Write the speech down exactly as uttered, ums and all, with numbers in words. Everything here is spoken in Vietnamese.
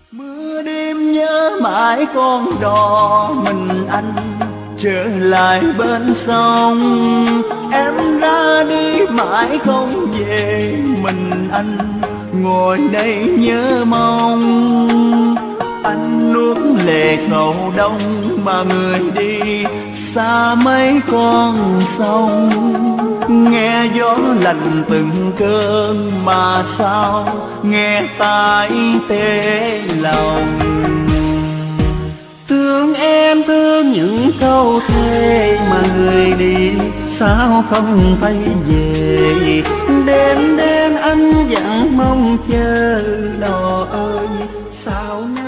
Mưa đêm nhớ mãi con đò mình anh trở lại bên sông, em ra đi mãi không về, mình anh ngồi đây nhớ mong. Anh nuốt lệ khẩu đông mà người đi xa mấy con sông, nghe gió lạnh từng cơn mà sao nghe tai tê lòng. Thương em thương những câu thề mà người đi sao không thấy về, đêm đêm anh vẫn mong chờ đò ơi sao